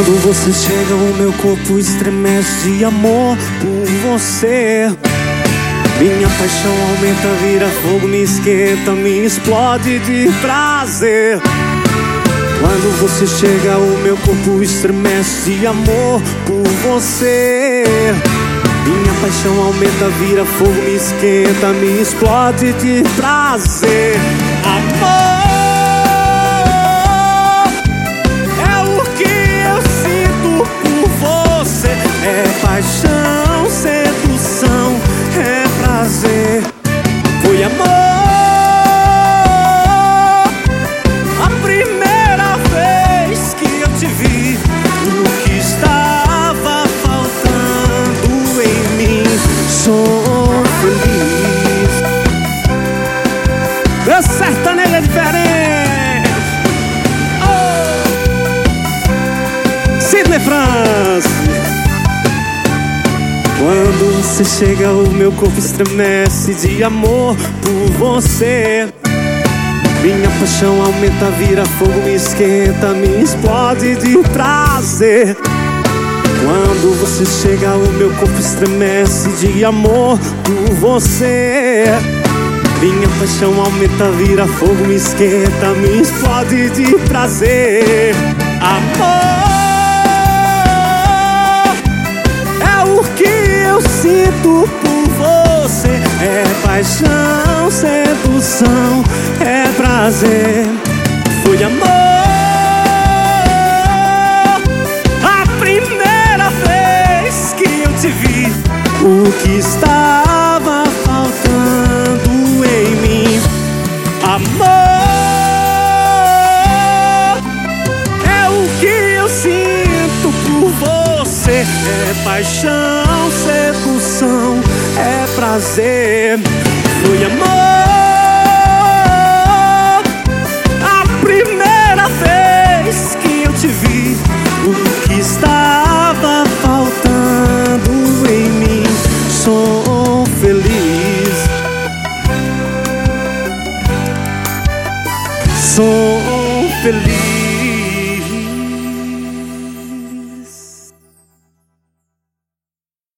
Quando você chega, o meu corpo estremece de amor por você. Minha paixão aumenta, vira fogo, me esquenta, me explode de prazer. Quando você chega, o meu corpo estremece de amor por você. Minha paixão aumenta, vira fogo, me esquenta, me explode de prazer. Amor é o que eu sinto por você. É paixão, sedução, é prazer. Foi amor a primeira vez que eu te vi. O que estava faltando em mim, sou feliz. Meu sertanejo é diferente. Oh! Sidney France. Quando você chega, o meu corpo estremece de amor por você. Minha paixão aumenta, vira fogo, me esquenta, me explode de prazer. Quando você chega, o meu corpo estremece de amor por você. Minha paixão aumenta, vira fogo, me esquenta, me explode de prazer. Amor o que eu sinto por você. É paixão, sedução, é prazer. Foi amor a primeira vez que eu te vi. O que estava faltando em mim, amor, é o que eu sinto por você. É paixão, sedução, é prazer. Foi amor a primeira vez que eu te vi. O que estava faltando em mim, sou feliz. Sou feliz.